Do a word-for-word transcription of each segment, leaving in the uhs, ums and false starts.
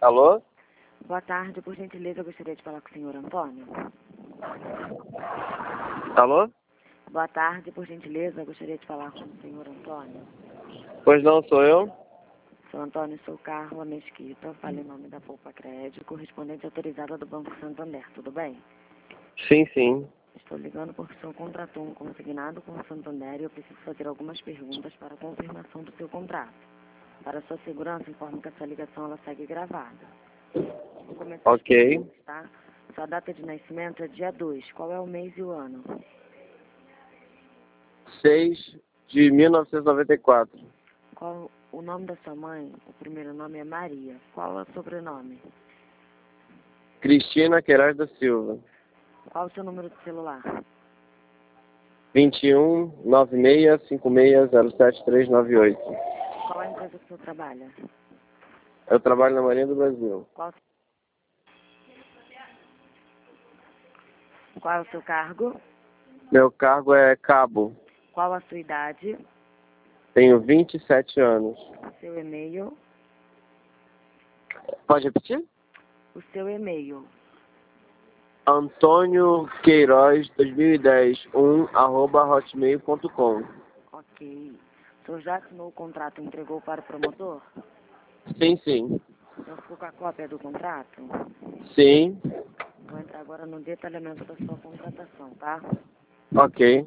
Alô? Boa tarde, por gentileza, eu gostaria de falar com o senhor Antônio. Alô? Boa tarde, por gentileza, eu gostaria de falar com o senhor Antônio. Pois não, sou eu? Sou Antônio, sou Carla Mesquita, falo em nome da Poupa Crédito, correspondente autorizada do Banco Santander, tudo bem? Sim, sim. Estou ligando porque o senhor contratou um consignado com o Santander e eu preciso fazer algumas perguntas para a confirmação do seu contrato. Para sua segurança, informo que essa ligação ela segue gravada. Vou começar as Ok. perguntas, tá? Sua data de nascimento é dia dois. Qual é o mês e o ano? seis de mil novecentos e noventa e quatro. Qual o nome da sua mãe? O primeiro nome é Maria. Qual é o sobrenome? Cristina Queiroz da Silva. Qual o seu número de celular? vinte e um, nove seis, cinco seis, zero sete, três nove oito. Qual é a empresa que o senhor trabalha? Eu trabalho na Marinha do Brasil. Qual, Qual é o seu cargo? Meu cargo é cabo. Qual a sua idade? Tenho vinte e sete anos. Seu e-mail? Pode repetir? O seu e-mail. Antônio Queiroz dois mil e dez, um, arroba hotmail ponto com. Ok. O senhor já assinou o contrato e entregou para o promotor? Sim, sim. O senhor ficou com a cópia do contrato? Sim. Vou entrar agora no detalhamento da sua contratação, tá? Ok.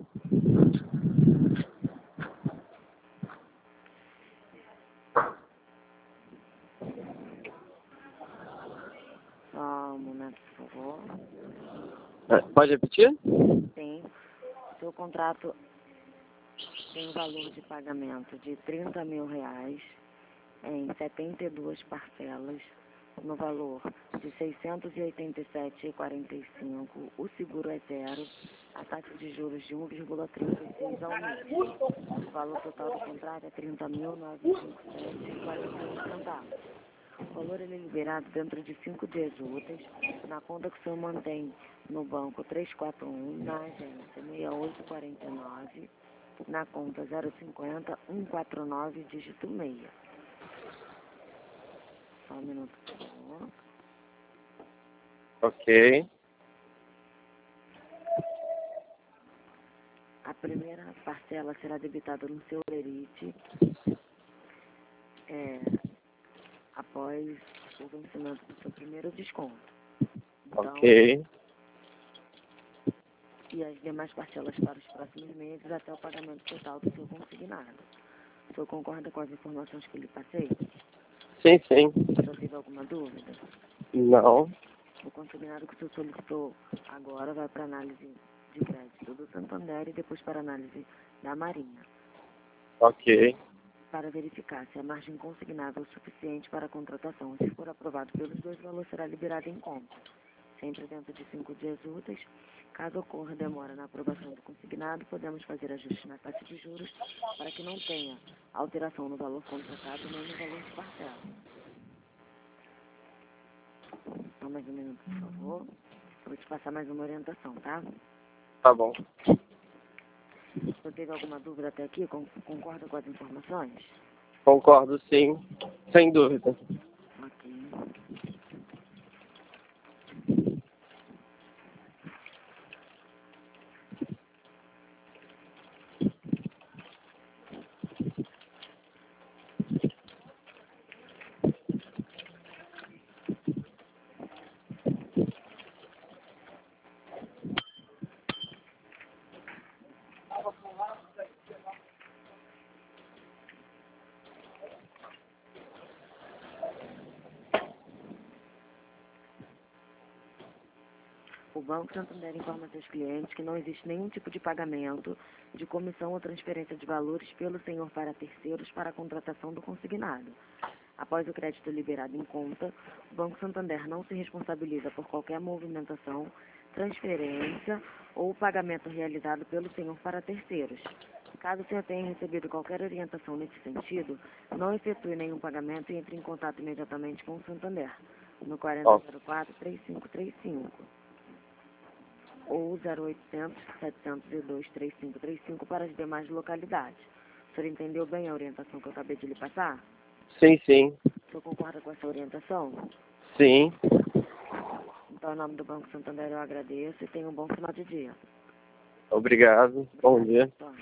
Só um momento, por favor. Pode repetir? Sim. O seu contrato tem um valor de pagamento de trinta mil reais em setenta e duas parcelas, no valor de seiscentos e oitenta e sete reais e quarenta e cinco centavos. O seguro é zero, a taxa de juros de um vírgula trinta e seis ao mês. O valor total do contrato é trinta mil novecentos e vinte e sete reais e quarenta e um centavos. O valor ele é liberado dentro de cinco dias úteis, na conta que o senhor mantém no banco trezentos e quarenta e um, na agência seis mil oitocentos e quarenta e nove, na conta zero cinquenta, cento e quarenta e nove, dígito seis. Só um minuto, por favor. Ok. A primeira parcela será debitada no seu lerite é, após o vencimento do seu primeiro desconto. Então, Ok. e as demais parcelas para os próximos meses até o pagamento total do seu consignado. O senhor concorda com as informações que eu lhe passei? Sim, sim. O senhor teve alguma dúvida? Não. O consignado que o senhor solicitou agora vai para análise de crédito do Santander e depois para análise da Marinha, Ok. para verificar se a margem consignada é o suficiente para a contratação. Se for aprovado pelos dois, o valor será liberado em conta, sempre dentro de cinco dias úteis. Caso ocorra demora na aprovação do consignado, podemos fazer ajustes na taxa de juros para que não tenha alteração no valor contratado nem no valor de parcela. Só mais um minuto, por favor. Eu vou te passar mais uma orientação, tá? Tá bom. Você teve alguma dúvida até aqui? Con- Concorda com as informações? Concordo, sim. Sem dúvida. Ok. O Banco Santander informa seus clientes que não existe nenhum tipo de pagamento de comissão ou transferência de valores pelo senhor para terceiros para a contratação do consignado. Após o crédito liberado em conta, o Banco Santander não se responsabiliza por qualquer movimentação, transferência ou pagamento realizado pelo senhor para terceiros. Caso o senhor tenha recebido qualquer orientação nesse sentido, não efetue nenhum pagamento e entre em contato imediatamente com o Santander, no quarenta zero quatro, trinta e cinco trinta e cinco. Ou zero oitocentos, setecentos e dois, trinta e cinco trinta e cinco para as demais localidades. O senhor entendeu bem a orientação que eu acabei de lhe passar? Sim, sim. senhor concorda com essa orientação? Sim. Então, em nome do Banco Santander, eu agradeço e tenha um bom final de dia. Obrigado. Bom dia. Tá.